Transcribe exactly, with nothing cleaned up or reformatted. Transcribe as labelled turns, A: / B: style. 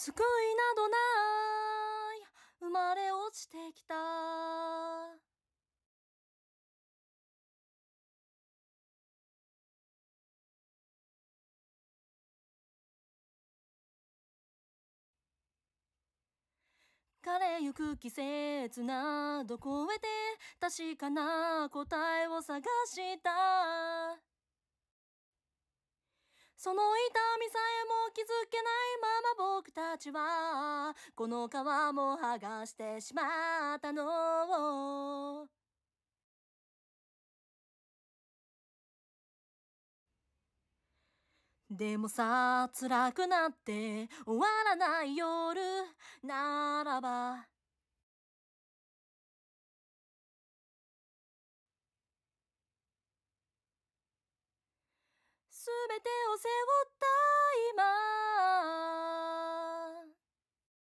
A: 救いなどない生まれ落ちてきた。枯れゆく季節など超えて確かな答えを探した。その痛みさえも気づけないまま僕たちはこの皮も剥がしてしまったの。でもさ、辛くなって終わらない夜ならば、すべてを背負った